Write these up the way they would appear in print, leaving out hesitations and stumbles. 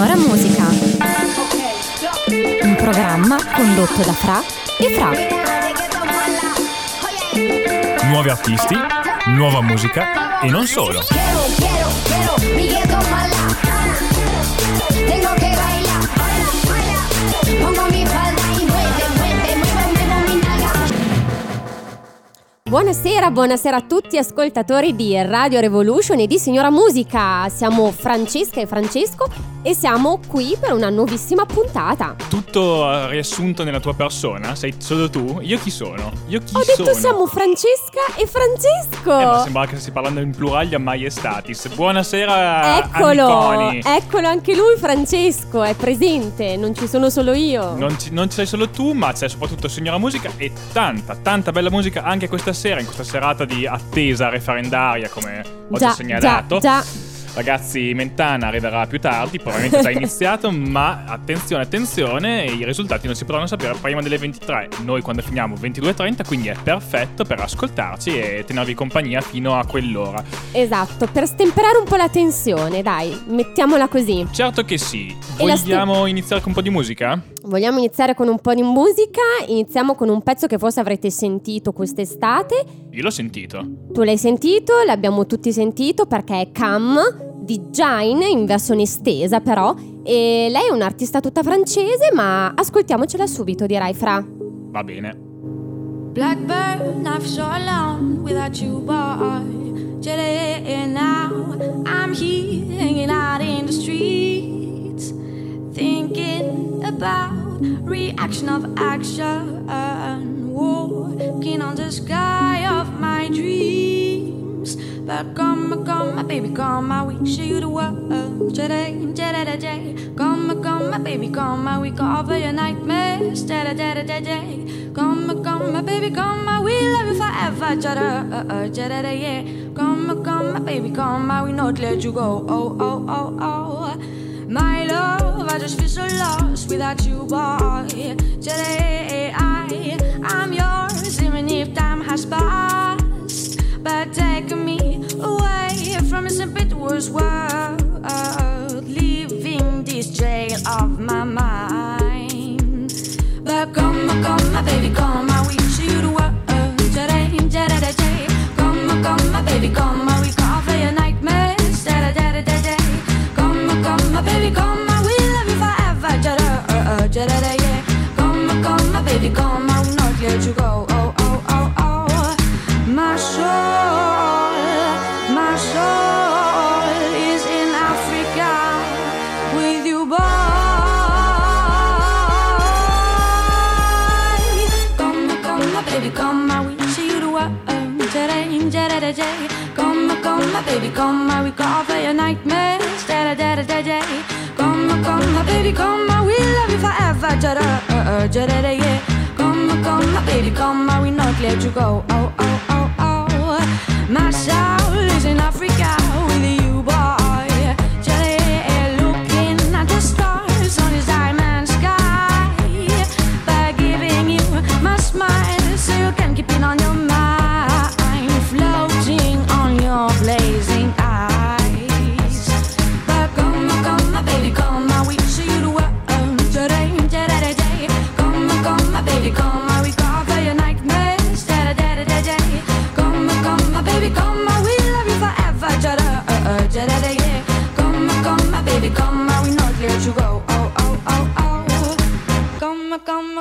Signora Musica, un programma condotto da Fra e Fra. Nuovi artisti, nuova musica e non solo. Buonasera a tutti ascoltatori di Radio Revolution e di Signora Musica. Siamo Francesca e Francesco e siamo qui per una nuovissima puntata. Tutto riassunto nella tua persona? Sei solo tu? Io chi sono? Ho detto siamo Francesca e Francesco. Ma sembra che stai parlando in plurale a maiestatis. Buonasera Eccolo anche lui Francesco, è presente, non ci sono solo io. Non sei solo tu, ma c'è soprattutto Signora Musica e tanta bella musica anche questa sera, in questa serata di attesa referendaria, come ho già segnalato. Già. Ragazzi, Mentana arriverà più tardi, probabilmente già iniziato, ma attenzione, i risultati non si potranno sapere prima delle 23. Noi quando finiamo 22:30, quindi è perfetto per ascoltarci e tenervi compagnia fino a quell'ora. Esatto, per stemperare un po' la tensione, dai, mettiamola così. Certo che sì. Vogliamo iniziare con un po' di musica? Vogliamo iniziare con un po' di musica. Iniziamo con un pezzo che forse avrete sentito quest'estate. Io l'ho sentito. Tu l'hai sentito, l'abbiamo tutti sentito perché è Cam di Jain in versione estesa però. E lei è un'artista tutta francese, ma ascoltiamocela subito, direi Fra. Va bene. Blackbird, not for so long without you, boy. Today now I'm here hanging out in the streets, thinking about reaction of action, walking on the sky of my dreams. But come, my baby, come, we show you the world today. Come, my baby, come, we cover your nightmares. Come, my baby, come, we love you forever. Yeah. Come, my baby, come, we not let you go. Oh. My love, I just feel so lost without you, boy. Today I'm yours, even if time has passed. But take me away from this impetuous world, leaving this jail of my mind. But come, my baby, come, I wish you the world. Come, my baby, come, we cover your nightmares. Come, my baby, come, we love you forever. Yeah. Come, my baby, come, I will not let you go. Oh. My soul is in Africa with you, boy. Come, my baby, come, I will see you the world. Come, my baby, come, we cover your nightmares. Come, my baby, come, we love you forever. Yeah. Come, my baby, come, we not let you go. Oh. My soul is in Africa with you, boy. Looking at the stars on this diamond sky, by giving you my smile so you can keep it on your mind, floating on your blazing eyes. But come, my baby, come, we show you the world. Come, my baby, come, we cover your nightmares. Come, my baby, come, we love you forever. Yeah. Come, my baby, come, we not let you go. Oh. Come,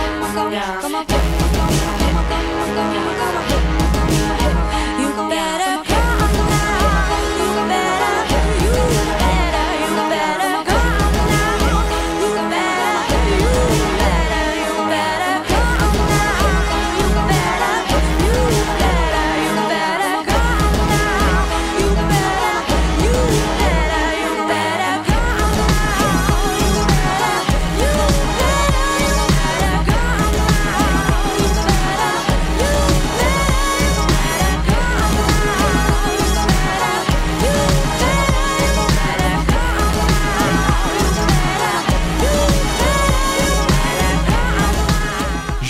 You better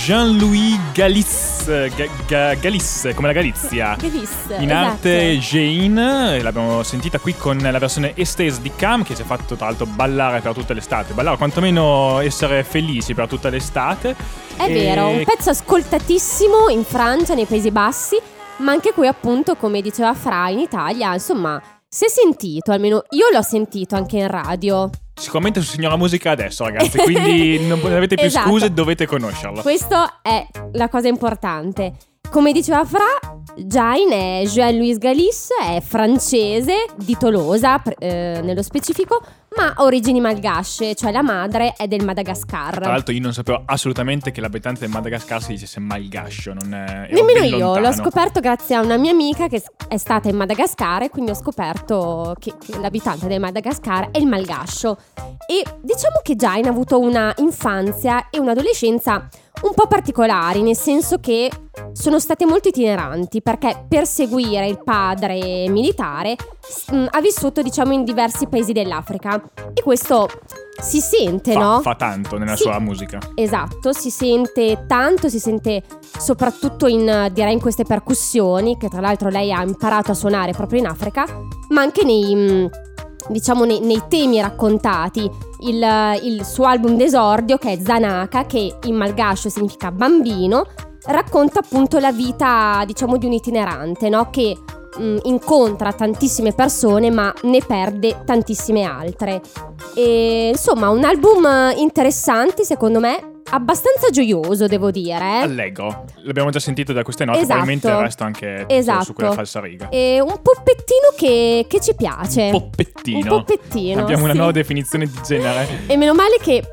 Jean-Louis Galisse, Galisse, come la Galizia. Galisse, In arte Jane, l'abbiamo sentita qui con la versione estesa di Cam, che ci ha fatto tra l'altro ballare per tutta l'estate. Ballare, quantomeno essere felici per tutta l'estate. È vero, un pezzo ascoltatissimo in Francia, nei Paesi Bassi, ma anche qui appunto, come diceva Fra, in Italia, insomma, si è sentito, almeno io l'ho sentito anche in radio. Sicuramente su Signora Musica adesso, ragazzi, quindi non avete più Esatto. scuse, dovete conoscerlo. Questo è la cosa importante. Come diceva Fra, Jane è Jean-Louis Galisse, è francese, di Tolosa nello specifico, ma ha origini malgasce, cioè la madre è del Madagascar. Tra l'altro io non sapevo assolutamente che l'abitante del Madagascar si dicesse malgascio, non è, Nemmeno ben io, lontano. l'ho scoperto grazie a una mia amica che è stata in Madagascar, e quindi ho scoperto che l'abitante del Madagascar è il malgascio. E diciamo che Jane ha avuto una infanzia e un'adolescenza un po' particolari, nel senso che sono state molto itineranti, perché per seguire il padre militare ha vissuto, diciamo, in diversi paesi dell'Africa, e questo si sente, no? Fa tanto nella Sì. sua musica. Esatto, si sente tanto, si sente soprattutto in queste percussioni, che tra l'altro lei ha imparato a suonare proprio in Africa, ma anche nei temi raccontati. Il suo album d'esordio, che è Zanaka, che in malgascio significa bambino, racconta appunto la vita, diciamo, di un itinerante, no? Che incontra tantissime persone ma ne perde tantissime altre. E insomma, un album interessante secondo me, abbastanza gioioso, devo dire. Allegro, l'abbiamo già sentito da queste note, Esatto. probabilmente il resto anche Esatto. su quella falsariga. E un poppettino che ci piace. Un poppettino. Un poppettino, Abbiamo una sì. nuova definizione di genere. E meno male che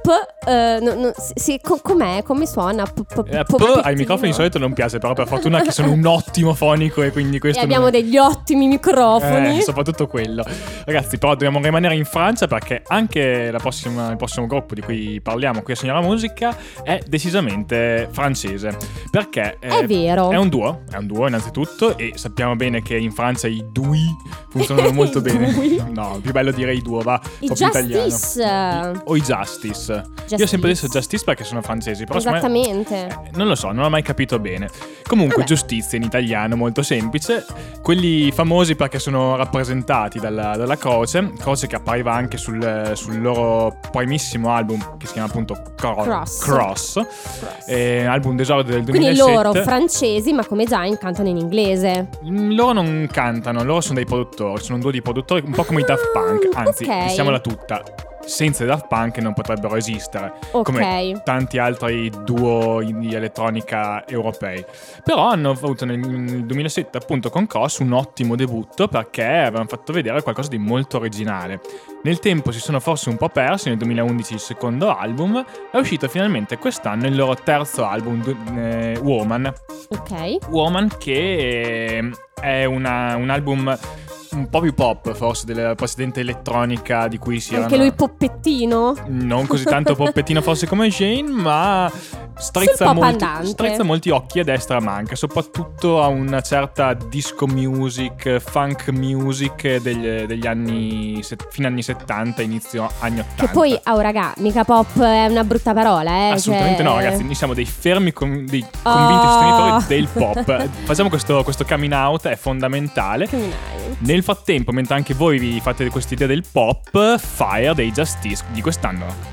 com'è? Come suona? Ai microfoni di solito non piace, però per fortuna che sono un ottimo fonico e quindi questo E abbiamo degli ottimi microfoni. soprattutto quello. Ragazzi, però dobbiamo rimanere in Francia, perché anche il prossimo gruppo di cui parliamo qui a Signora Musica è decisamente francese, perché È vero. è un duo innanzitutto, e sappiamo bene che in Francia i dui funzionano molto I bene. dui? No, più bello dire i duo, va, I un po' più italiano. Justice. O i Justice. Io ho sempre detto Justice perché sono francesi, però secondo me- Esattamente. non lo so, non ho mai capito bene. Comunque, Vabbè. giustizia in italiano, molto semplice. Quelli famosi perché sono rappresentati dalla Croce che appariva anche sul loro primissimo album, che si chiama appunto Cross. Album d'esordio del 2007. Quindi loro francesi, ma come Jane cantano in inglese. Loro non cantano, loro sono dei produttori, sono un duo di produttori, un po' come i Daft Punk, anzi, ok. diciamola tutta. Senza i Daft Punk non potrebbero esistere, Ok. come tanti altri duo di elettronica europei. Però hanno avuto nel 2007 appunto con Cross un ottimo debutto, perché avevano fatto vedere qualcosa di molto originale. Nel tempo si sono forse un po' persi, nel 2011 il secondo album, è uscito finalmente quest'anno il loro terzo album, Woman. Ok. Woman, che è un album un po' più pop forse della precedente elettronica di cui si Anche lui poppettino. non così tanto poppettino forse come Jane, ma strizza pop andante. molti occhi a destra e a manca, soprattutto a una certa disco music, funk music degli anni fine anni 70, inizio anni 80. Che poi, raga, mica pop è una brutta parola, Assolutamente cioè... no, ragazzi, noi siamo dei fermi dei Oh. convinti sostenitori del pop. Facciamo questo coming out, è fondamentale. Nel frattempo, mentre anche voi vi fate quest'idea del pop, Fire dei Justice di quest'anno.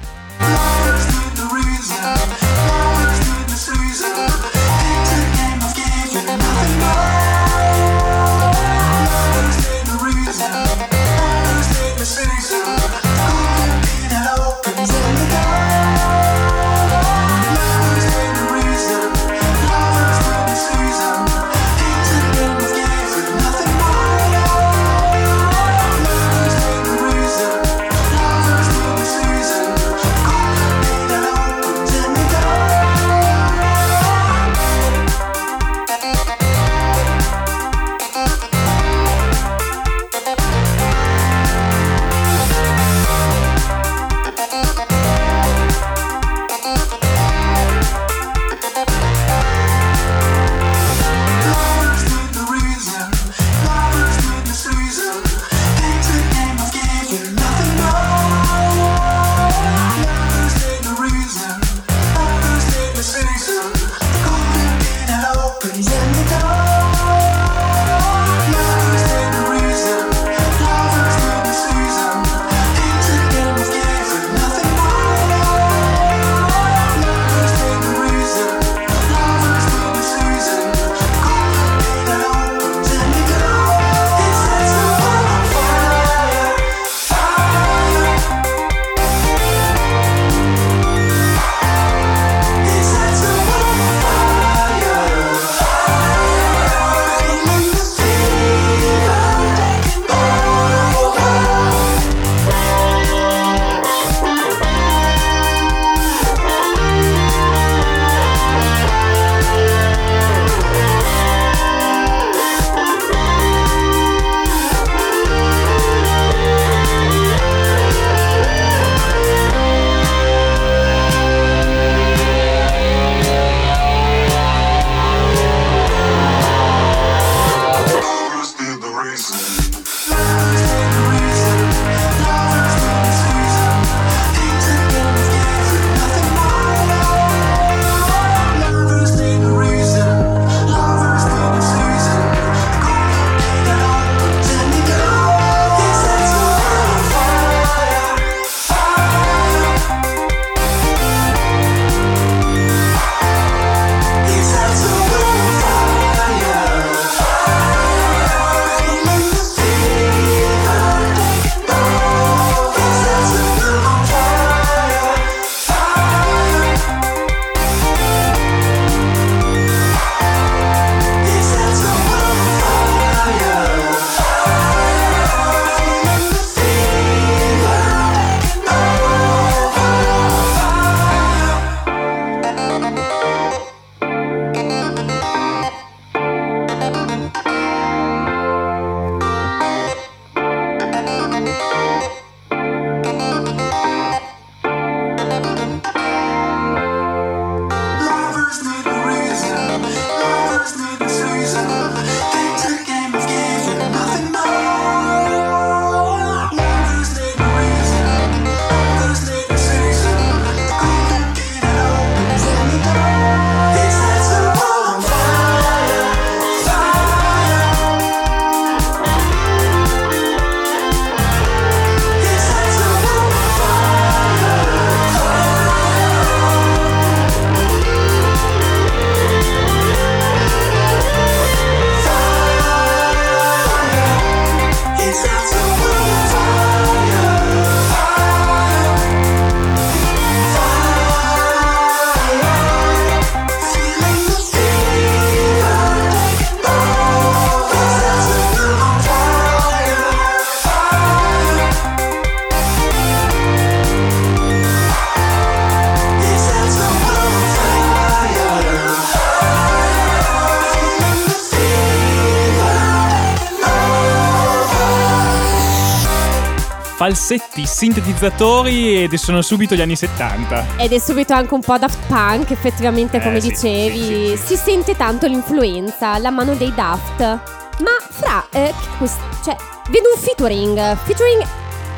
falsetti, sintetizzatori ed sono subito gli anni 70. Ed è subito anche un po' Daft Punk, effettivamente, come sì, dicevi. sì. Si sente tanto l'influenza, la mano dei Daft. Ma Fra, che cioè, vedo un featuring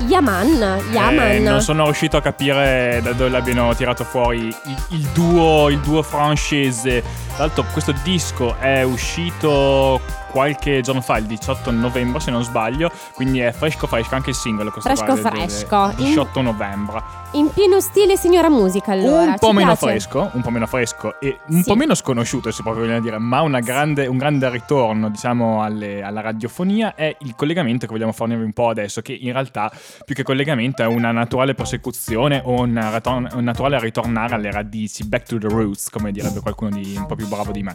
Yaman. Non sono riuscito a capire da dove l'abbiano tirato fuori il duo francese. Tra l'altro questo disco è uscito qualche giorno fa, il 18 novembre se non sbaglio, quindi è fresco, anche il singolo fresco. 18 novembre. In pieno stile signora musica, allora. Un po' meno fresco e un po' meno sconosciuto, si può dire, ma un grande ritorno, diciamo, alla radiofonia è il collegamento che vogliamo fornirvi un po' adesso, che in realtà più che collegamento è una naturale prosecuzione o un naturale ritornare alle radici, back to the roots, come direbbe qualcuno di un po' più bravo di me.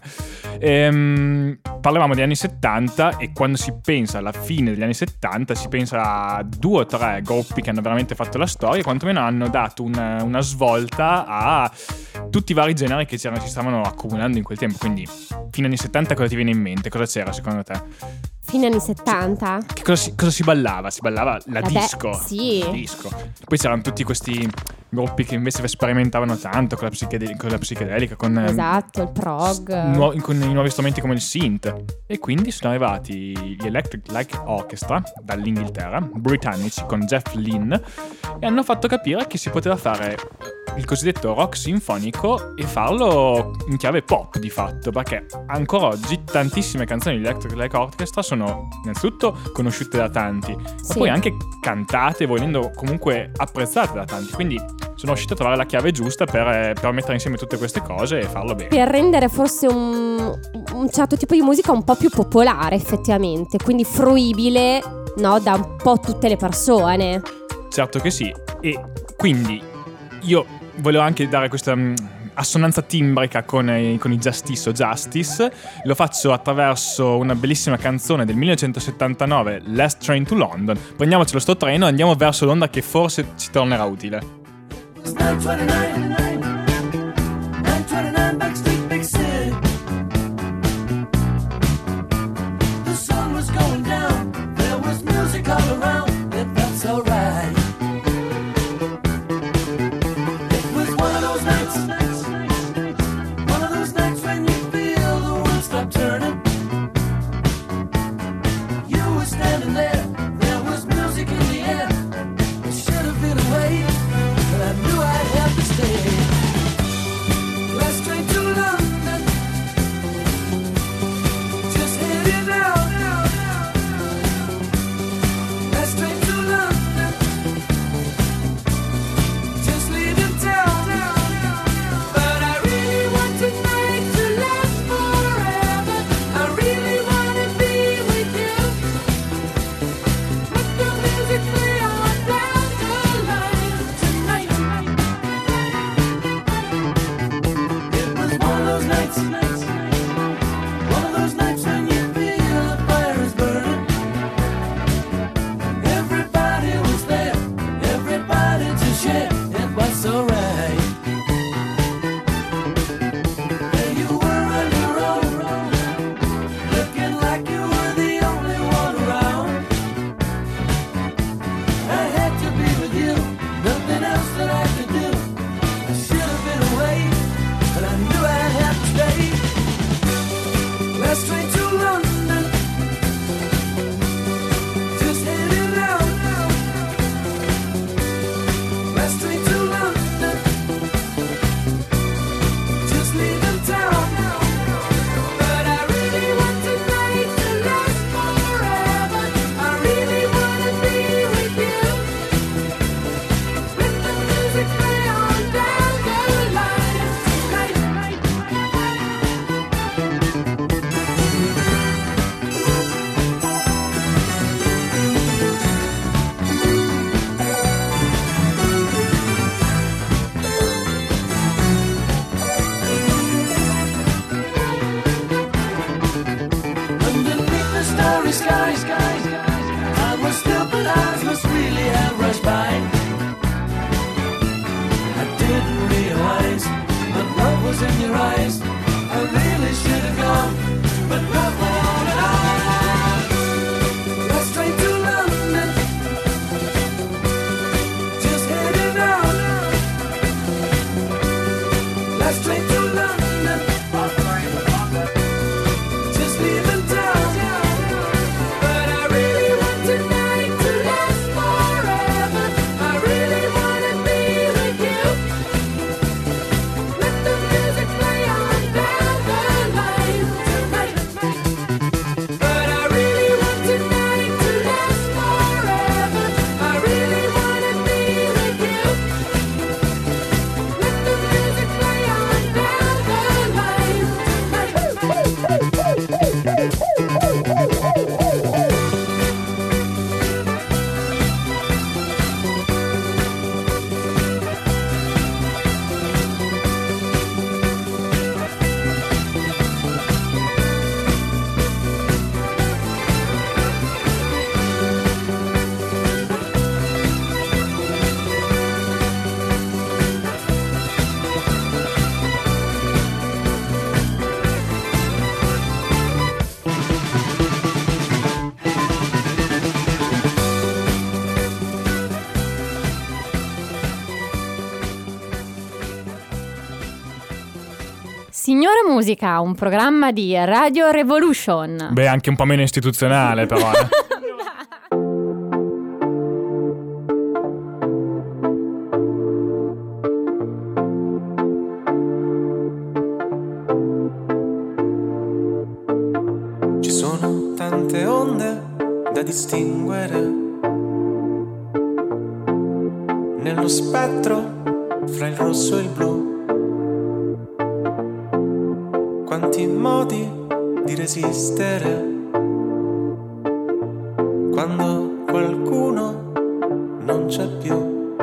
Parlavamo degli anni 70 e quando si pensa alla fine degli anni 70 si pensa a 2 o 3 gruppi che hanno veramente fatto la storia e quantomeno hanno dato una svolta a tutti i vari generi che si stavano accumulando in quel tempo. Quindi fine anni 70 cosa ti viene in mente? Cosa c'era secondo te? Fine anni 70? Che cosa si ballava? Si ballava la disco. Sì. La disco. Poi c'erano tutti questi gruppi che invece sperimentavano tanto con la psichedelica, con esatto, il prog, con i nuovi strumenti come il synth. E quindi sono arrivati gli Electric Light Orchestra dall'Inghilterra, britannici, con Jeff Lynne, e hanno fatto capire che si poteva fare il cosiddetto rock sinfonico e farlo in chiave pop di fatto, perché ancora oggi tantissime canzoni di Electric Light Orchestra sono innanzitutto conosciute da tanti, ma Sì. poi anche cantate, volendo comunque apprezzate da tanti, quindi sono riuscito a trovare la chiave giusta per mettere insieme tutte queste cose e farlo bene. Per rendere forse un certo tipo di musica un po' più popolare effettivamente, quindi fruibile, no, da un po' tutte le persone. Certo che sì, e quindi io volevo anche dare questa assonanza timbrica con i Justice o Justice. Lo faccio attraverso una bellissima canzone del 1979, Last Train to London. Prendiamocelo sto treno e andiamo verso Londra, che forse ci tornerà utile. It's 9:29, 9:29 Backstreet Big City. The sun was going down, there was music all around, and that's alright. It was one of those nights when you feel the world stop turning. You were standing there was music in the air. It should have been away, but I knew I'd have to stay. Last train to London, just heading out. Last train to London, just leaving town. But I really want tonight to last forever. I really want to be with you. Let the music play on down the line tonight. It was one of those nights when you feel the fire is burning. Everybody was there, everybody to share. It was alright. There you were on your own, looking like you were the only one around. I had to be with you, nothing else that I could do. I should have been away, but I knew I'd have to stay. Last train to London, just heading out. Last train to London, just leaving town. But I really want tonight to last forever. I really want to be with you. Let the music play on down the line tonight. Underneath the starry sky, time was still, but eyes must really have rushed by. I didn't realize that love was in your eyes. I really should have gone, but love went on and on. Last train to London, just heading out. Last train to London, just leaving town. But I really want tonight to last forever. I really want to be with you. Let the music play on down the line tonight. But I really want tonight to last forever. I really want to be with you. Let the music play on down the line tonight. Signora Musica, un programma di Radio Revolution. Beh, anche un po' meno istituzionale però. Ci sono tante onde da distinguere nello spettro fra il rosso e il blu. Quanti modi di resistere quando qualcuno non c'è più.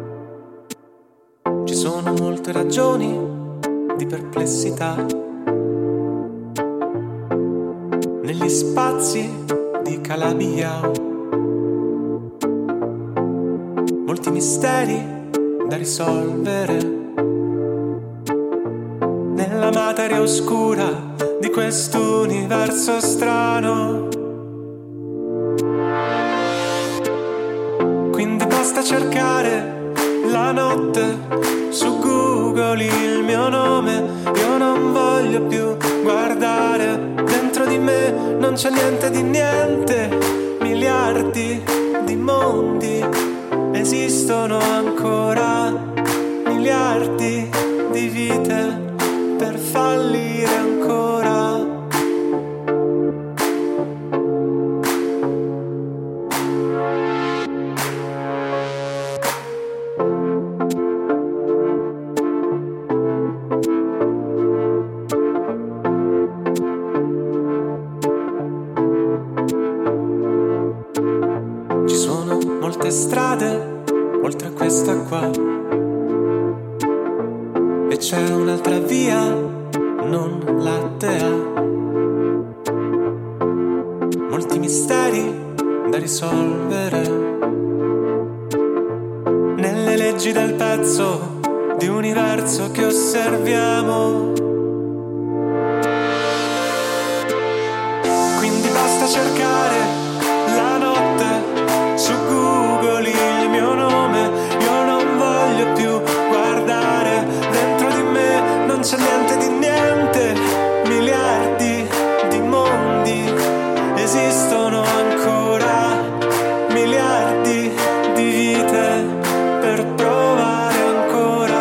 Ci sono molte ragioni di perplessità negli spazi di Calabiao, molti misteri da risolvere nella materia oscura di quest'universo strano. Quindi basta cercare la notte su Google il mio nome. Io non voglio più guardare dentro di me, non c'è niente di niente. Miliardi di mondi esistono ancora, miliardi di vite per fallire ancora. Ci sono molte strade oltre a questa qua e c'è un'altra via non lattea, molti misteri da risolvere nelle leggi del pezzo di universo che osserviamo. Quindi basta cercare la notte su Google il mio nome. Io non voglio più guardare dentro di me, non c'è niente di niente. Miliardi di mondi esistono ancora, miliardi di vite per provare ancora.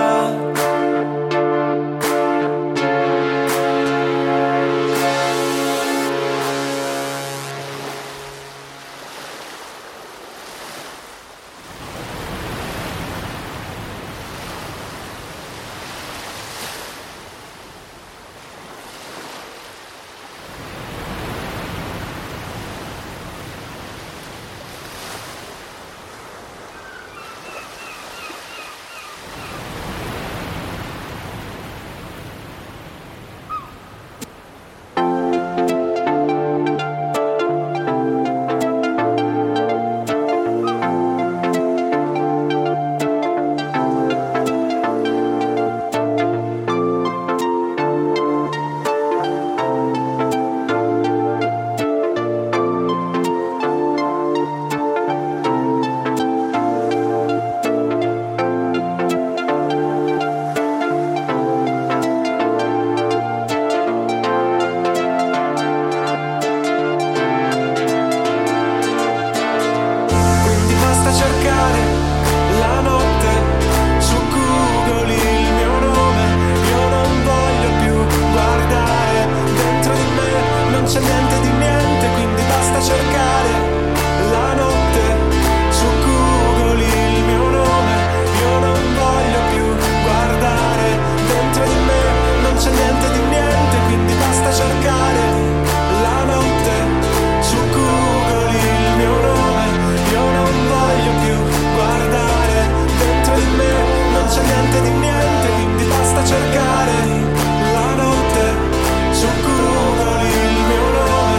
cercare la notte su Google il mio nome.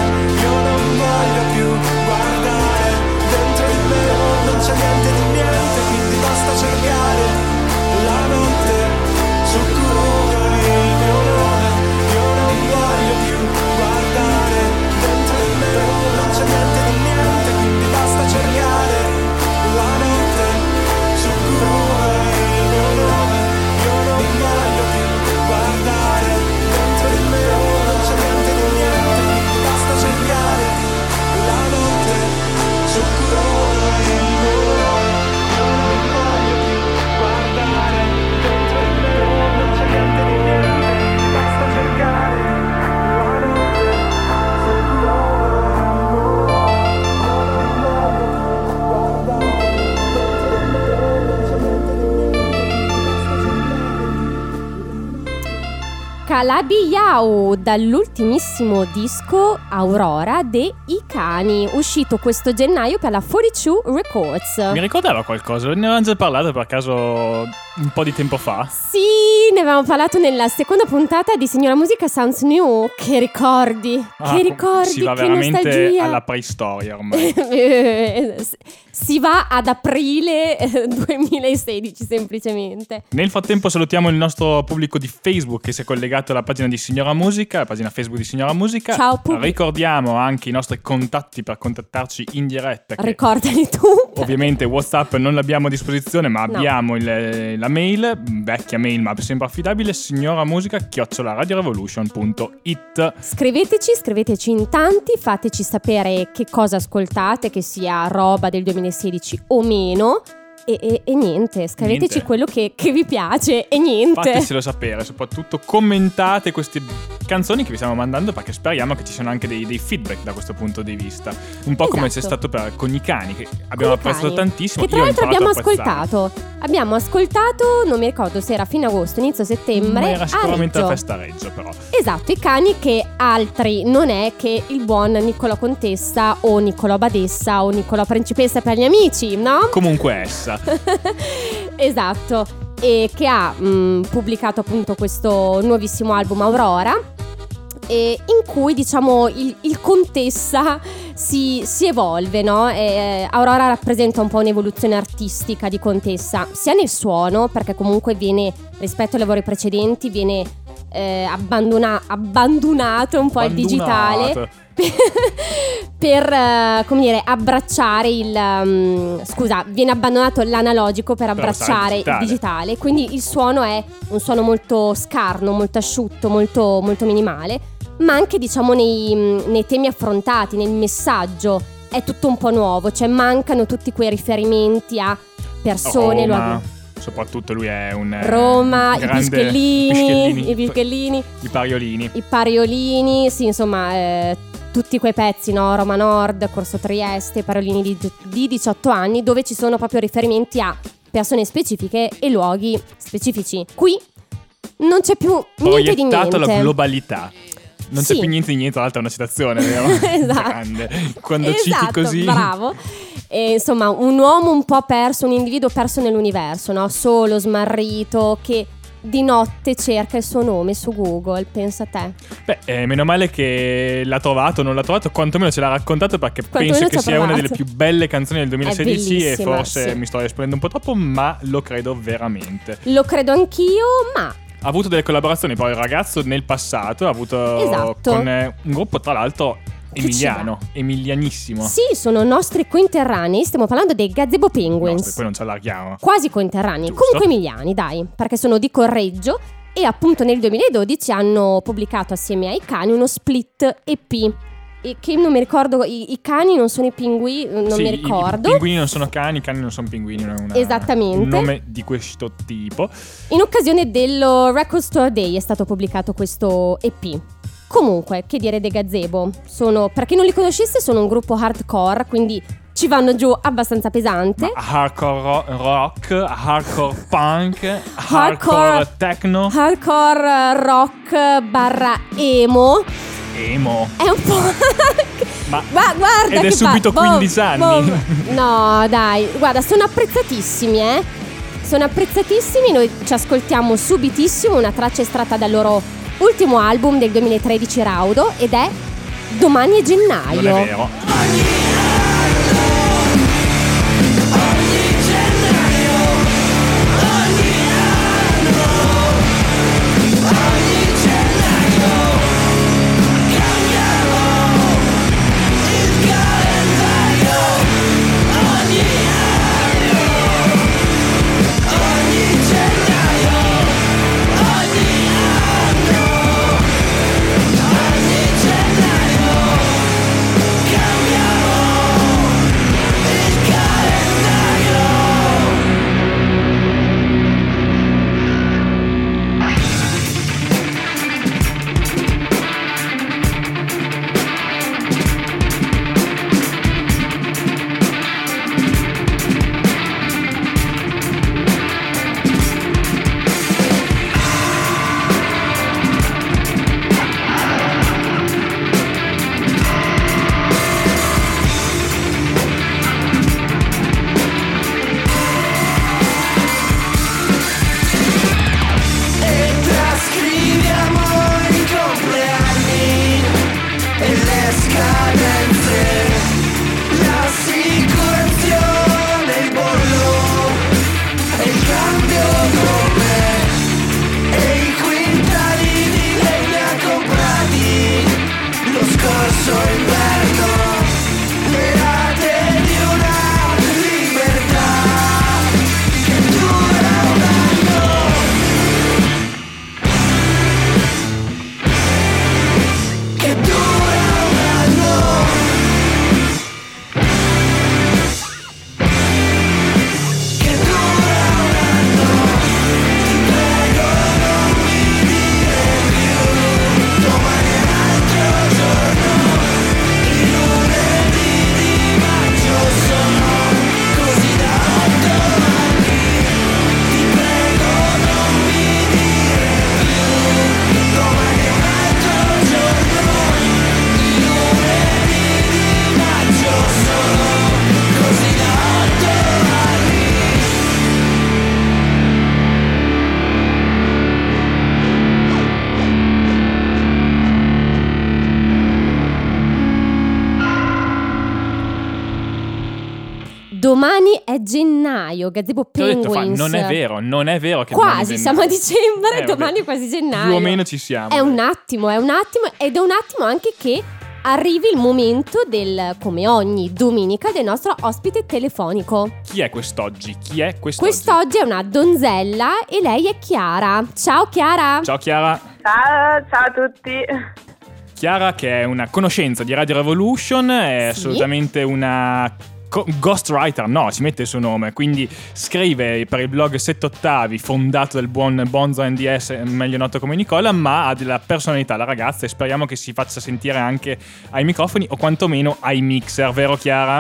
Calabi Yau, dall'ultimissimo disco Aurora dei Cani, uscito questo gennaio per la 42 Records. Mi ricordava qualcosa, ne avevamo già parlato per caso un po' di tempo fa. Sì, ne avevamo parlato nella seconda puntata di Signora Musica Sounds New. Che ricordi, Ah, che ricordi, si va che veramente nostalgia. alla preistoria ormai. Si va ad aprile 2016 semplicemente. Nel frattempo salutiamo il nostro pubblico di Facebook che si è collegato alla pagina di Signora Musica, la pagina Facebook di Signora Musica. Ciao, pubblico. Ricordiamo anche i nostri contatti per contattarci in diretta. Che Ricordali tu. ovviamente WhatsApp non l'abbiamo a disposizione, ma No. abbiamo la mail, vecchia mail ma sempre affidabile, signoramusica@radiorevolution.it. Scriveteci in tanti, fateci sapere che cosa ascoltate, che sia roba del 2016 o meno. E niente, scriveteci Niente. quello che vi piace e niente. Fatecelo sapere, soprattutto commentate queste canzoni che vi stiamo mandando, perché speriamo che ci siano anche dei feedback da questo punto di vista. Un po' come c'è Esatto. stato con i cani, che abbiamo Con i apprezzato cani, tantissimo. che tra Io ho l'altro imparato abbiamo a apprezzare. ascoltato. Abbiamo ascoltato, non mi ricordo se era fine agosto, inizio settembre. Ma era sicuramente a la Reggio. festa a Reggio, però. Esatto, i cani che altri non è che il buon Niccolò Contessa o Niccolò Badessa o Niccolò Principessa per gli amici, no? Comunque essa. Esatto, e che ha pubblicato appunto questo nuovissimo album Aurora, e in cui diciamo il Contessa si evolve, no? Aurora rappresenta un po' un'evoluzione artistica di Contessa, sia nel suono, perché comunque viene, rispetto ai lavori precedenti, viene abbandonato un po' al digitale per come dire, abbracciare viene abbandonato l'analogico per abbracciare usare il digitale, quindi il suono è un suono molto scarno, molto asciutto, molto, molto minimale, ma anche diciamo nei temi affrontati, nel messaggio è tutto un po' nuovo, cioè mancano tutti quei riferimenti a persone, Roma, luoghi. soprattutto lui è un Roma, i grande Bischellini, i Pariolini. i Pariolini, sì, insomma, tutti quei pezzi, no? Roma Nord, Corso Trieste, Pariolini di 18 anni, dove ci sono proprio riferimenti a persone specifiche e luoghi specifici. Qui non c'è più niente di Proiettato niente. alla globalità. Non Sì. c'è più niente di niente, tra l'altro è una citazione, vero? Esatto. Grande. Quando citi Esatto, così. bravo. E, insomma, un uomo un po' perso, un individuo perso nell'universo, no? Solo, smarrito, che di notte cerca il suo nome su Google, pensa a te. Beh, meno male che l'ha trovato, non l'ha trovato, quantomeno ce l'ha raccontato, perché Quantomeno penso ci che ha sia una delle provato. più belle canzoni del 2016 e bellissima, forse sì. mi sto rispondendo un po' troppo, ma lo credo veramente. Lo credo anch'io, ma Ha avuto delle collaborazioni poi il ragazzo nel passato, ha avuto Esatto. con un gruppo tra l'altro Che emiliano, emilianissimo. sì, sono nostri cointerranei, stiamo parlando dei Gazebo Penguins. Nostri, poi non ci allarghiamo. Quasi cointerranei, Giusto. comunque emiliani, dai, perché sono di Correggio e appunto nel 2012 hanno pubblicato assieme ai cani uno split EP. E che non mi ricordo, i cani non sono i pinguini, non Sì, mi I ricordo. pinguini non sono cani, i cani non sono pinguini. Esattamente. Un nome di questo tipo. In occasione dello Record Store Day è stato pubblicato questo EP. Comunque, che dire dei Gazebo? Per chi non li conoscesse, sono un gruppo hardcore, quindi ci vanno giù abbastanza pesante. Hardcore rock, hardcore punk, Hardcore- hardcore techno, Hardcore rock barra emo. emo. È un po'... Ma guarda ed che è subito bom, 15 anni. bom. No, dai, guarda, sono apprezzatissimi, Sono apprezzatissimi, noi ci ascoltiamo subitissimo una traccia estratta dal loro ultimo album del 2013 Raudo, ed è Domani è gennaio. Non è vero. Cambiamo Domani è gennaio, Gazebo Ti ho detto, Penguins. non è vero che Quasi, domani è siamo a gennaio. dicembre, domani vabbè. è quasi gennaio. Più o meno ci siamo. È un attimo ed è un attimo anche che arrivi il momento del, come ogni domenica, del nostro ospite telefonico. Chi è quest'oggi? Quest'oggi è una donzella e lei è Chiara. Ciao Chiara. Ciao Chiara. Ciao a tutti. Chiara, che è una conoscenza di Radio Revolution, è Sì. assolutamente una ghostwriter, no, ci mette il suo nome, quindi scrive per il blog 7 Ottavi, fondato dal buon Bonzo NDS, meglio noto come Nicola, ma ha della personalità la ragazza e speriamo che si faccia sentire anche ai microfoni o quantomeno ai mixer, vero Chiara?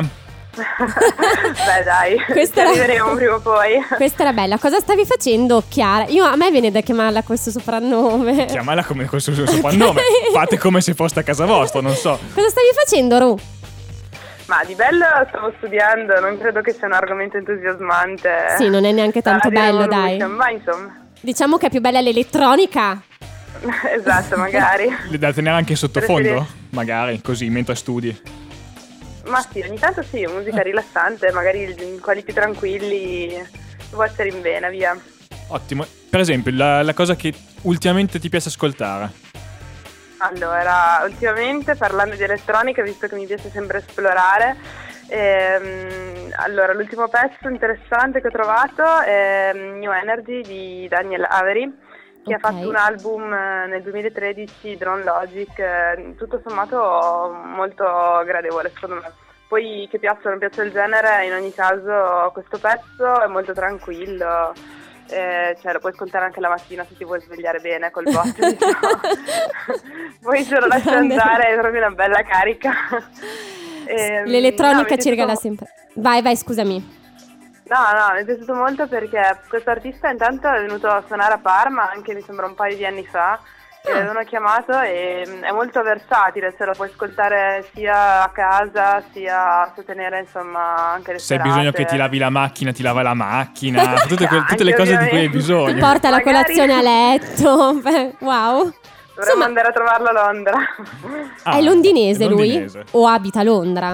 Beh dai, Questa ci era- arriveremo prima o poi. Questa era bella. Cosa stavi facendo, Chiara? A me viene da chiamarla questo soprannome. Chiamala come col suo soprannome, fate come se foste a casa vostra, non so. Cosa stavi facendo, Ru? Ma di bello stavo studiando, non credo che sia un argomento entusiasmante. Sì, non è neanche La tanto Radio bello, dai. Revolution, ma insomma, Diciamo che è più bella l'elettronica. esatto, magari. Da tenere anche sottofondo? Preferisco. Magari, così, mentre studi. Ma sì, ogni tanto sì, musica rilassante, magari quelli più tranquilli, può essere in vena, via. Ottimo. Per esempio, la cosa che ultimamente ti piace ascoltare? Allora, ultimamente parlando di elettronica, visto che mi piace sempre esplorare, allora l'ultimo pezzo interessante che ho trovato è New Energy di Daniel Avery, che Ok. ha fatto un album nel 2013, Drone Logic, tutto sommato molto gradevole secondo me. Poi che piaccia o non piaccia il genere, in ogni caso questo pezzo è molto tranquillo. Cioè lo puoi ascoltare anche la mattina se ti vuoi svegliare bene col bot, diciamo. Poi se lo lasci Grande. andare è proprio una bella carica. L'elettronica no, mi è ci regala piaciuto- sempre. Vai, scusami. No, mi è piaciuto molto perché questo artista intanto è venuto a suonare a Parma anche mi sembra un paio di anni fa e l'avevano chiamato e è molto versatile, cioè lo puoi ascoltare sia a casa sia sostenere insomma anche le Se hai serate. bisogno che ti lavi la macchina, ti lava la macchina, tutte le Anche, cose di cui hai ovviamente. bisogno. Porta la Magari- colazione a letto. Beh, wow. Dovremmo Insomma, andare a trovarlo a Londra. Ah, è londinese è lui? londinese. O abita a Londra?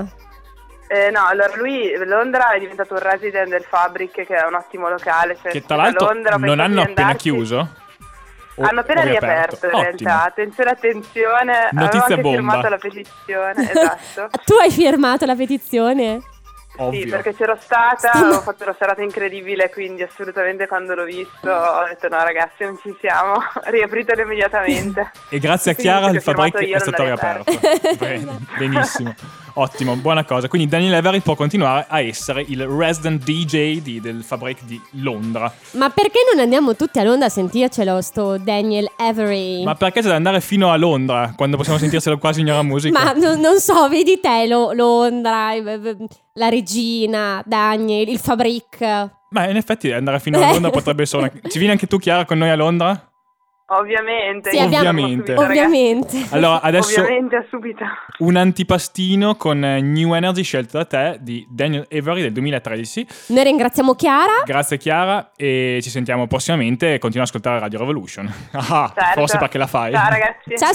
No, allora lui Londra è diventato un resident del Fabric che è un ottimo locale. Cioè, Che tra da l'altro Londra, non penso hanno di appena andarci. chiuso? O- Hanno appena o riaperto in Ottimo. realtà. Attenzione, avevo Notizia anche bomba. firmato la petizione, esatto. Tu hai firmato la petizione? Ovvio. Sì, perché c'ero stata, ho fatto una serata incredibile, quindi assolutamente quando l'ho visto ho detto no ragazzi non ci siamo, riapritelo immediatamente. E grazie a Quindi Chiara che il ho firmato Fabric io è stato non l'ho riaperto. Benissimo. Ottimo, buona cosa. Quindi Daniel Avery può continuare a essere il resident DJ del Fabric di Londra. Ma perché non andiamo tutti a Londra a sentircelo, sto Daniel Avery? Ma perché c'è da andare fino a Londra quando possiamo sentirselo qua signora musica? Ma non so, vedi te, Londra, la regina, Daniel, il Fabric. Ma in effetti andare fino a Londra potrebbe essere una... Ci vieni anche tu Chiara con noi a Londra? Ovviamente. Sì, abbiamo- Ovviamente. Subito, ragazzi. Ovviamente. Allora adesso Ovviamente subito. un antipastino con New Energy scelto da te di Daniel Avery del 2013. Noi ringraziamo Chiara. Grazie Chiara e ci sentiamo prossimamente e continua ad ascoltare Radio Revolution. Ah, Certo. forse perché la fai. Ciao ragazzi. Ciao.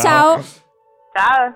Ciao.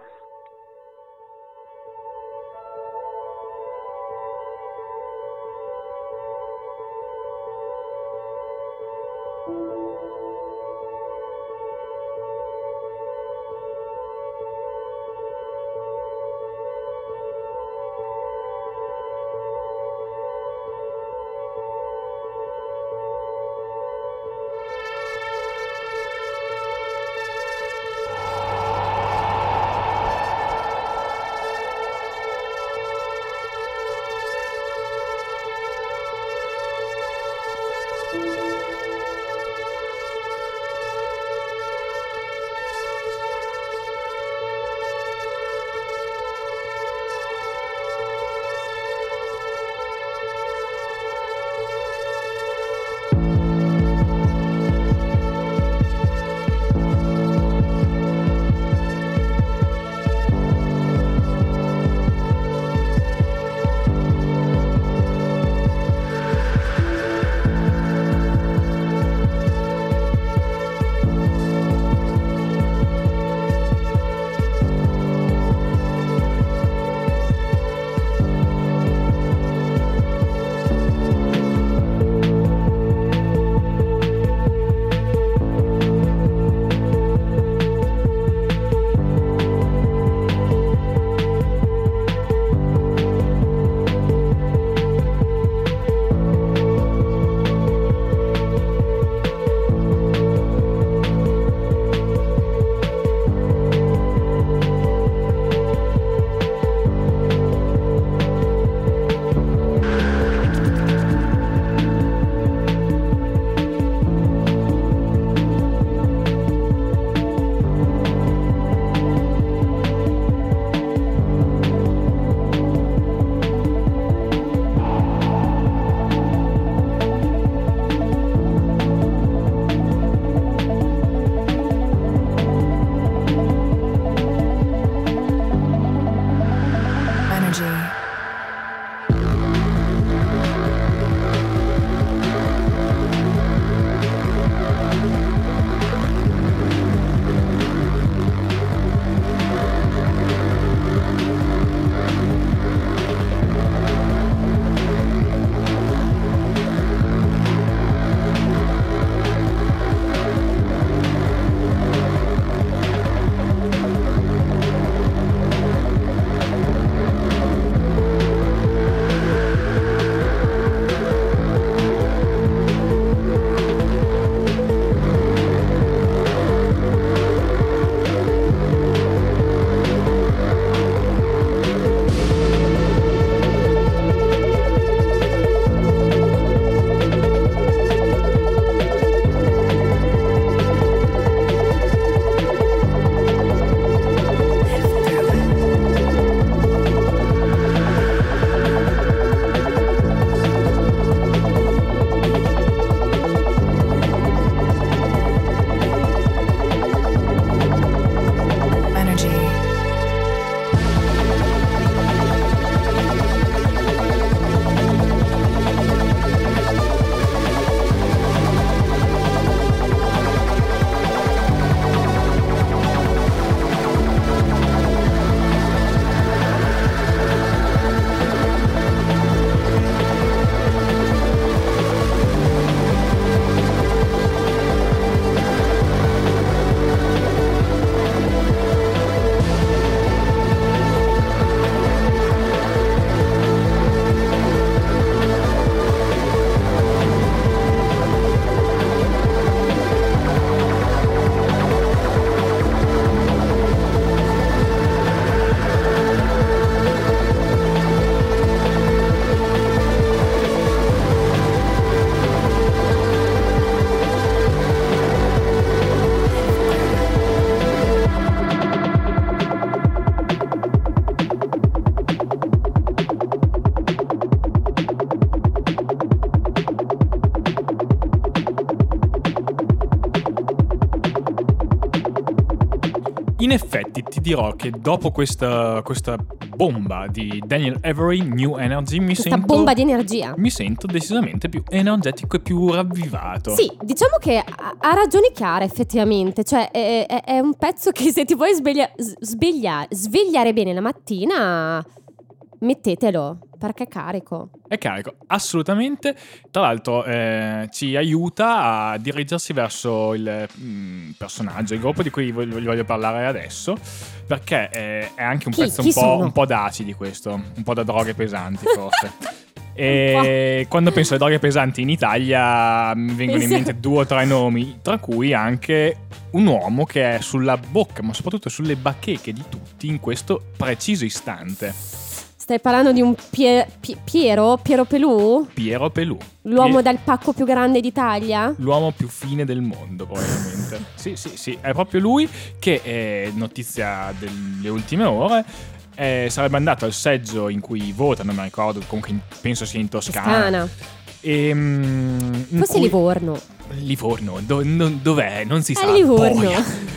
in effetti ti dirò che dopo questa bomba di Daniel Avery, New Energy, Questa bomba di energia. mi sento decisamente più energetico e più ravvivato. Sì, diciamo che ha ragioni chiare effettivamente, cioè è un pezzo che se ti vuoi svegliare bene la mattina, mettetelo, perché è carico. È carico, assolutamente. Tra l'altro ci aiuta a dirigersi verso il personaggio, il gruppo di cui voglio parlare adesso, perché è anche un pezzo un po' da acidi questo, un po' da droghe pesanti forse. E quando penso alle droghe pesanti in Italia mi vengono in mente 2 o 3 nomi, tra cui anche un uomo che è sulla bocca, ma soprattutto sulle bacheche di tutti in questo preciso istante. Stai parlando di un Piero Pelù? Piero Pelù. L'uomo dal pacco più grande d'Italia? L'uomo più fine del mondo, probabilmente. Sì, è proprio lui che è notizia delle ultime ore. Sarebbe andato al seggio in cui vota, non mi ricordo, comunque penso sia in Toscana. Forse Livorno. Livorno, dov'è? Non si sa. Livorno.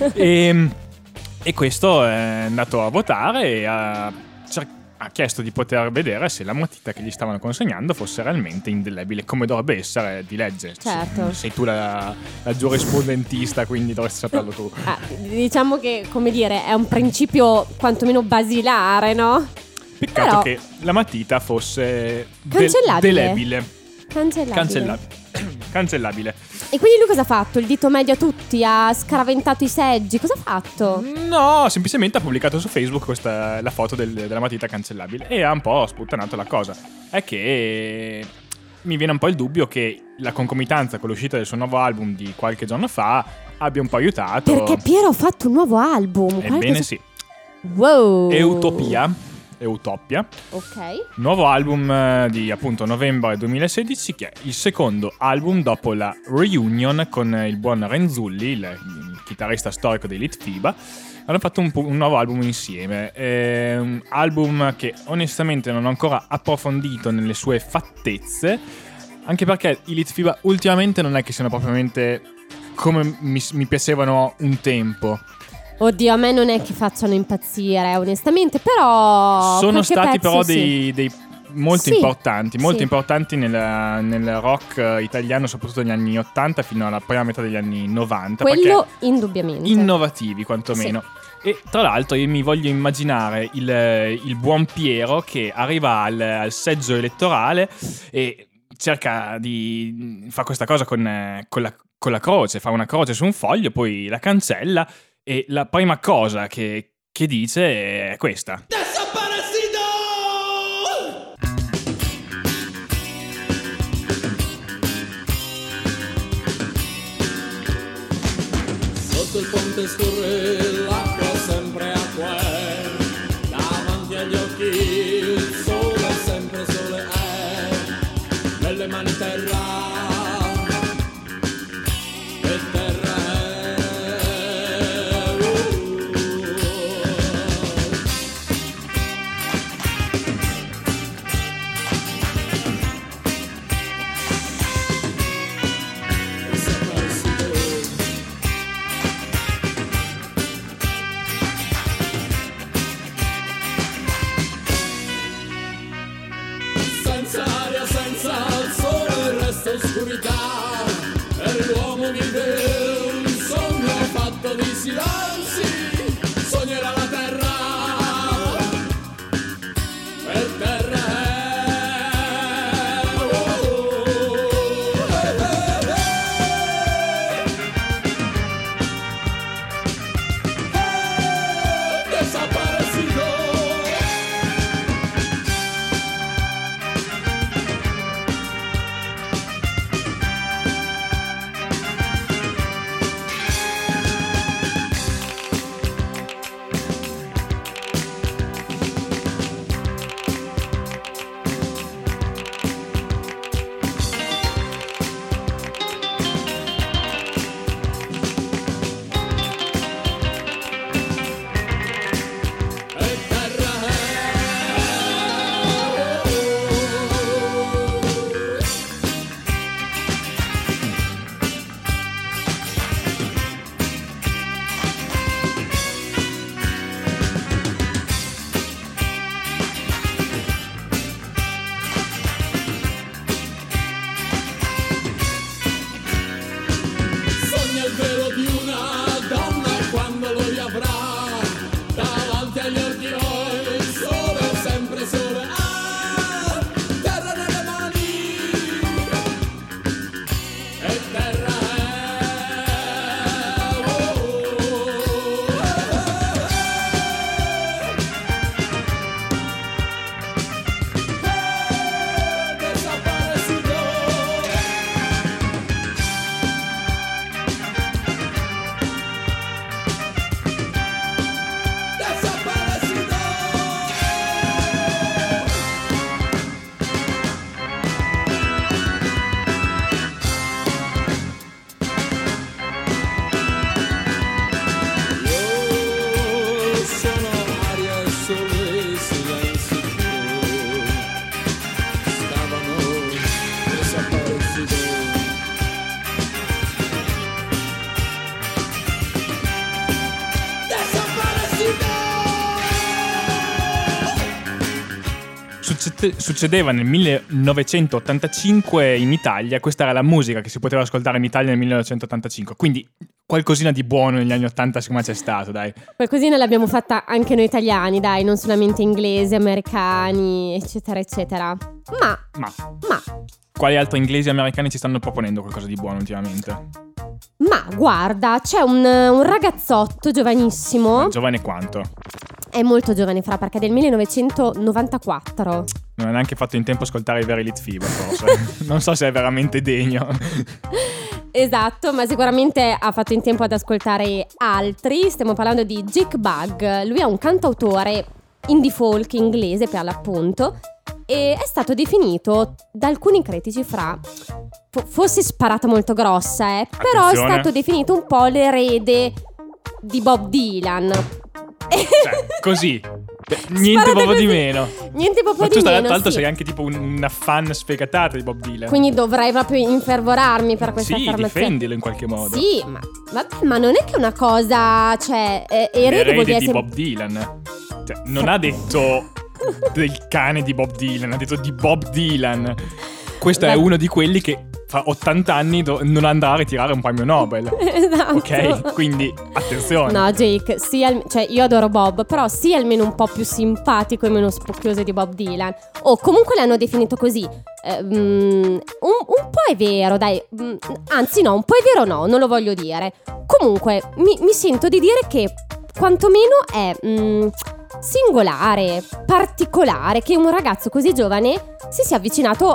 E questo è andato a votare e ha chiesto di poter vedere se la matita che gli stavano consegnando fosse realmente indelebile, come dovrebbe essere di legge. Certo. Sei tu la giurispondentista, quindi dovresti saperlo tu. Diciamo che, come dire, è un principio quantomeno basilare, no? Peccato Però che la matita fosse cancellabile. Cancellabile. E quindi lui cosa ha fatto? Il dito medio a tutti? Ha scaraventato i seggi? Cosa ha fatto? No, semplicemente ha pubblicato su Facebook la foto della matita cancellabile e ha un po' sputtanato la cosa. È che mi viene un po' il dubbio che la concomitanza con l'uscita del suo nuovo album di qualche giorno fa abbia un po' aiutato. Perché Piero ha fatto un nuovo album. Ebbene sì. Wow. Utopia. Ok. Nuovo album di appunto novembre 2016, che è il secondo album dopo la reunion con il buon Renzulli, il chitarrista storico dei Litfiba. Hanno fatto un nuovo album insieme. Un album che onestamente non ho ancora approfondito nelle sue fattezze, anche perché i Litfiba ultimamente non è che siano propriamente come mi piacevano un tempo. Oddio, a me non è che facciano impazzire, onestamente, però sono stati però sì. dei molto importanti nel rock italiano, soprattutto negli anni 80 fino alla prima metà degli anni 90. Quello indubbiamente. Innovativi quantomeno. Sì. E tra l'altro io mi voglio immaginare il buon Piero che arriva al seggio elettorale e cerca di fare questa cosa con la croce, fa una croce su un foglio, poi la cancella. E la prima cosa che dice è questa. Sotto il ponte scorre l'acqua sempre acqua è, davanti agli occhi il sole sempre sole è, nelle mani terra. Oscurità e l'uomo vive un sogno fatto di silenzi, sognerà la terra per terra desaparecido. succedeva nel 1985 in Italia. Questa era la musica che si poteva ascoltare in Italia nel 1985, quindi qualcosina di buono negli anni 80 secondo me c'è stato, dai. Qualcosina l'abbiamo fatta anche noi italiani, dai, non solamente inglesi, americani, eccetera, eccetera. Ma Quali altri inglesi e americani ci stanno proponendo qualcosa di buono ultimamente? guarda, c'è un ragazzotto giovanissimo, Giovane quanto? è molto giovane fra, perché è del 1994. Non ha neanche fatto in tempo a ascoltare i Very Lit Fever, forse. Non so se è veramente degno. Esatto, ma sicuramente ha fatto in tempo ad ascoltare altri. Stiamo parlando di Jake Bugg. Lui è un cantautore indie folk inglese, per l'appunto, e è stato definito da alcuni critici fra, fosse sparata molto grossa, però è Attenzione. stato definito un po' l'erede di Bob Dylan. Cioè, così. Niente Sparata proprio di così. meno. Niente proprio Ma tu di tra meno, l'altro sì. sei anche tipo una fan sfegatata di Bob Dylan. Quindi dovrei proprio infervorarmi per questa Sì, affermazione. difendilo in qualche modo. Sì, ma vabbè, ma non è che una cosa, cioè, erede vuol L'erede dire di sem- Bob Dylan. Cioè, non ha detto del cane di Bob Dylan, ha detto di Bob Dylan. Questo è Beh. uno di quelli che fra 80 anni non andrà a ritirare un premio Nobel. Esatto. Ok? Quindi attenzione. No, Jake, cioè io adoro Bob, però sii almeno un po' più simpatico e meno spocchioso di Bob Dylan. O comunque l'hanno definito così. Un po' è vero, dai. Anzi no, un po' è vero no, non lo voglio dire. Comunque mi sento di dire che quantomeno è singolare, particolare, che un ragazzo così giovane si sia avvicinato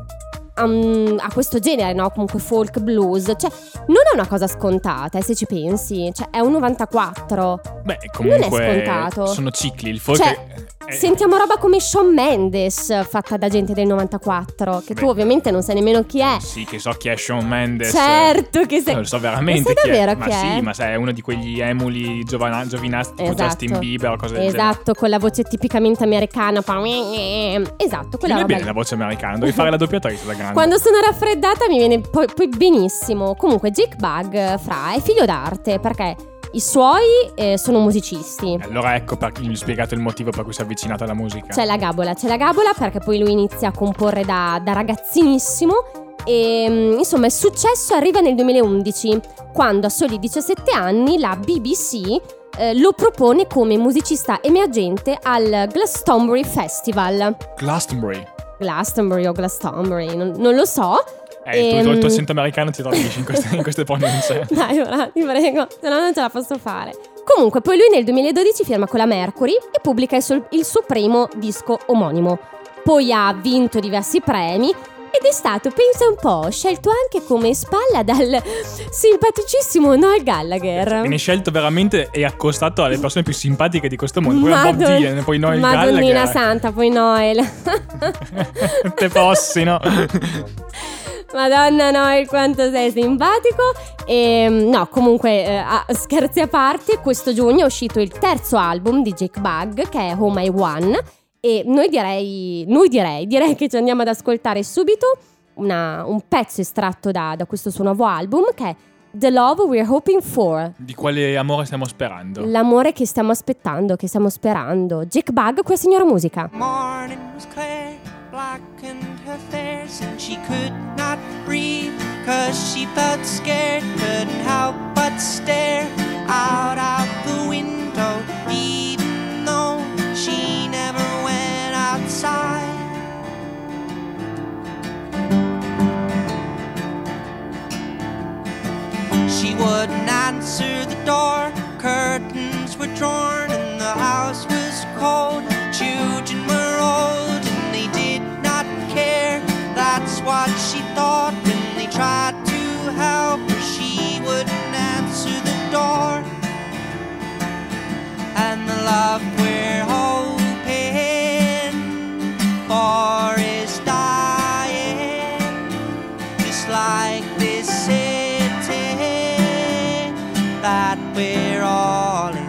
a questo genere, no? Comunque folk blues. Cioè, non è una cosa scontata, se ci pensi. Cioè, è un 94. Beh, comunque Non è scontato. sono cicli. Il folk Cioè, sentiamo roba come Shawn Mendes, fatta da gente del 94, che tu Beh. ovviamente non sai nemmeno chi è. Sì, che so chi è Shawn Mendes. Certo che sei. Non lo so veramente Sai chi davvero è. Ma chi è? sì, ma sai, è uno di quegli emuli giovinastri tipo Esatto. Justin Bieber o cose del genere. Esatto, con la voce tipicamente americana. Esatto, quella Viene roba bene lì. la voce americana, devi fare la doppiatrice da grande. Quando sono raffreddata mi viene poi benissimo. Comunque Jake Bugg, fra, è figlio d'arte perché i suoi sono musicisti. Allora ecco gli ho spiegato il motivo per cui si è avvicinato alla musica. C'è la gabola perché poi lui inizia a comporre da ragazzinissimo. E insomma il successo arriva nel 2011, quando a soli 17 anni la BBC lo propone come musicista emergente al Glastonbury Festival. Glastonbury. O Glastonbury, non lo so. Tu il tuo accento americano ti tradisci in queste pronunce. Dai, ora ti prego, se no non ce la posso fare. Comunque, poi lui nel 2012 firma con la Mercury e pubblica il suo primo disco omonimo. Poi ha vinto diversi premi ed è stato, pensa un po', scelto anche come spalla dal simpaticissimo Noel Gallagher. Viene scelto veramente e accostato alle persone più simpatiche di questo mondo. Poi a Bob Madon- Dylan, poi Noel Madonnina Gallagher. santa, poi Noel. Te fossi, no? Madonna Noel, quanto sei simpatico. No, comunque, scherzi a parte, questo giugno è uscito il terzo album di Jake Bugg, che è Home I One. E direi che ci andiamo ad ascoltare subito un pezzo estratto da questo suo nuovo album, che è The Love We're Hoping For. Di quale amore stiamo sperando? L'amore che stiamo aspettando, che stiamo sperando. Jake Bugg, qua signora musica. Morning was clear, blackened her face, and she could not breathe, 'cause she felt scared, couldn't help but stare out the window, even though she never went outside. She wouldn't answer the door, curtains were drawn and the house was cold. Children were old and they did not care. That's what she thought when they tried to help her. She wouldn't answer the door. And the love we're hoping for is dying, just like this city that we're all in.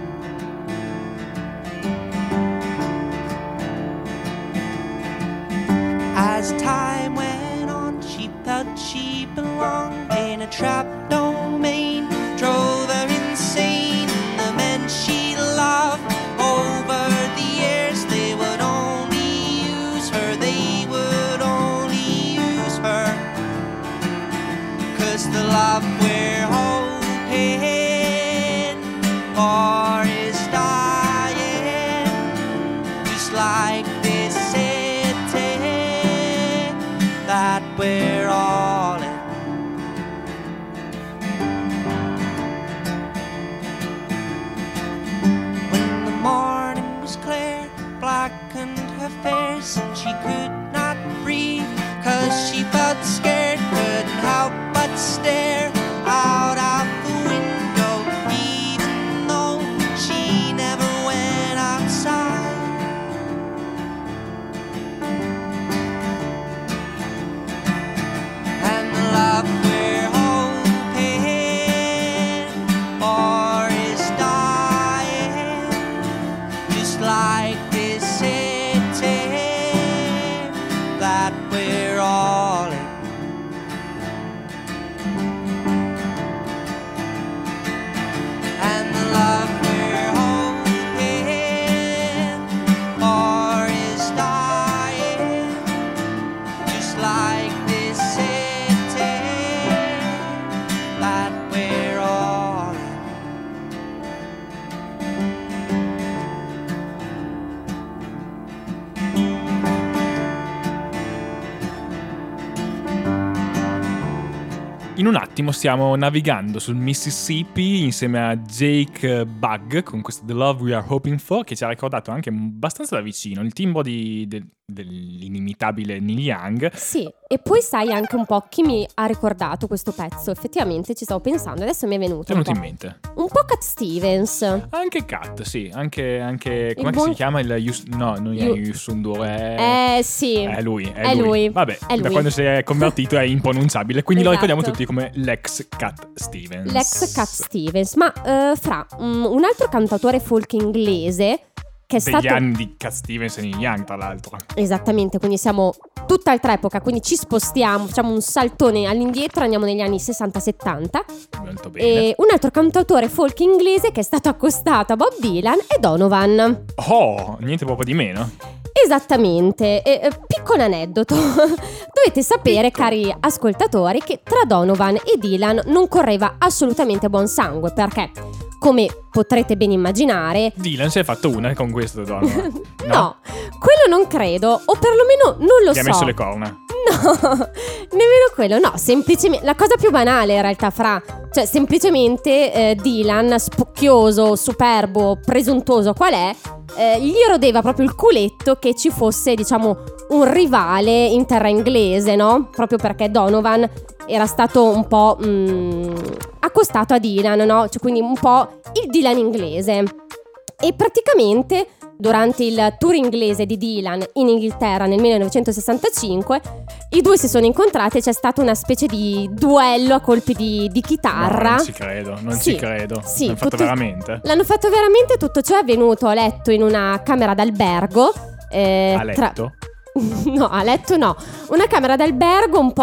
As time went on, she felt she belonged in a trapped domain, drove her insane. The men she loved over the years, they would only like this city that we're all in. When the morning was clear, blackened her face, and she could not breathe, 'cause she felt scared, couldn't help but stare out of the window, even though she never went outside. And the love we're hoping for is dying, just like this city that we're all in. And the love we're hoping for is dying, just like this city that we're all in. In un attimo stiamo navigando sul Mississippi insieme a Jake Bugg con questo The Love We Are Hoping For, che ci ha ricordato anche abbastanza da vicino il timbro dell'inimitabile Neil Young. Sì, e poi sai anche un po' chi mi ha ricordato questo pezzo. Effettivamente ci stavo pensando, adesso mi è venuto Ti è venuto in mente? un po' Cat Stevens. Anche Cat, sì, anche com'è che buon- si chiama no, non è Yusundur, è Sì, è lui. È lui. Vabbè, È da lui. quando si è convertito è impronunciabile, quindi lo Esatto. ricordiamo tutti come l'ex Cat Stevens. l'ex Cat Stevens. Ma fra un altro cantautore folk inglese che è Degli stato... anni di Cat Stevens e Neil Young, tra l'altro. Esattamente, quindi siamo tutt'altra epoca, quindi ci spostiamo, facciamo un saltone all'indietro, andiamo negli anni 60-70. Molto bene. E un altro cantautore folk inglese che è stato accostato a Bob Dylan è Donovan. Oh, niente proprio di meno. Esattamente, piccolo aneddoto. Dovete sapere, cari ascoltatori, che tra Donovan e Dylan non correva assolutamente buon sangue, perché, come potrete ben immaginare, Dylan si è fatto una con questo Donovan. no, quello non credo, o perlomeno non lo Gli so. ha messo le corna. No, nemmeno quello, no, semplicemente la cosa più banale in realtà, cioè semplicemente Dylan, spocchioso, superbo, presuntuoso qual è, gli rodeva proprio il culetto che ci fosse, diciamo, un rivale in terra inglese, no? Proprio perché Donovan era stato un po' accostato a Dylan, no? Cioè, quindi un po' il Dylan inglese. E praticamente durante il tour inglese di Dylan in Inghilterra nel 1965 i due si sono incontrati e c'è stato una specie di duello a colpi di chitarra. No, non ci credo, non Sì, ci credo. sì, L'hanno fatto tutto- veramente? L'hanno fatto veramente, tutto ciò è avvenuto a letto in una camera d'albergo. A letto? No, a letto no. Una camera d'albergo un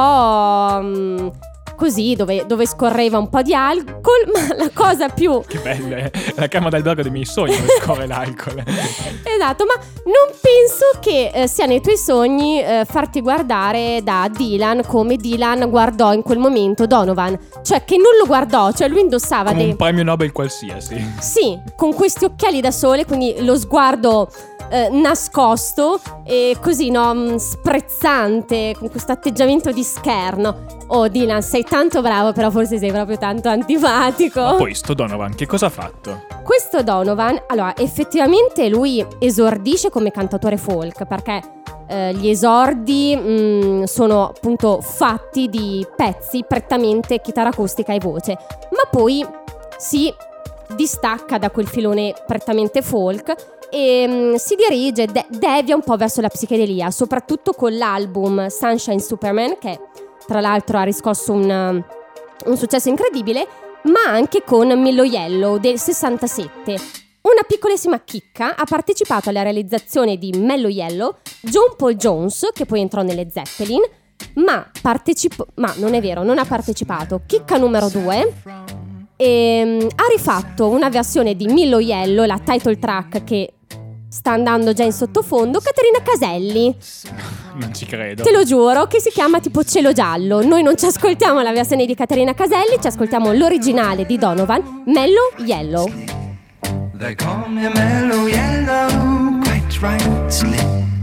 po' così, dove scorreva un po' di alcol, ma la cosa più... Che bella, è la camera d'albergo dei miei sogni dove scorre l'alcol. Esatto, ma non penso che sia nei tuoi sogni farti guardare da Dylan come Dylan guardò in quel momento Donovan. Cioè che non lo guardò, cioè lui indossava Come dei... un premio Nobel qualsiasi. Sì, con questi occhiali da sole, quindi lo sguardo nascosto e così, no, sprezzante, con questo atteggiamento di scherno. Oh Dylan, sei tanto bravo, però forse sei proprio tanto antipatico. Ma poi sto Donovan che cosa ha fatto? Questo Donovan, allora, effettivamente lui esordisce come cantautore folk, perché gli esordi sono appunto fatti di pezzi prettamente chitarra acustica e voce, ma poi si distacca da quel filone prettamente folk e si dirige, devia un po' verso la psichedelia, soprattutto con l'album Sunshine Superman, che tra l'altro ha riscosso un successo incredibile, ma anche con Mellow Yellow del 67. Una piccolissima chicca: ha partecipato alla realizzazione di Mellow Yellow John Paul Jones, che poi entrò nelle Zeppelin, ma non è vero, non ha partecipato. Chicca numero 2, ha rifatto una versione di Mellow Yellow, la title track che sta andando già in sottofondo, Caterina Caselli. Non ci credo. Te lo giuro, che si chiama tipo Cielo Giallo. Noi non ci ascoltiamo la versione di Caterina Caselli, ci ascoltiamo l'originale di Donovan, Mellow Yellow. They call me Mellow Yellow, quite right, slip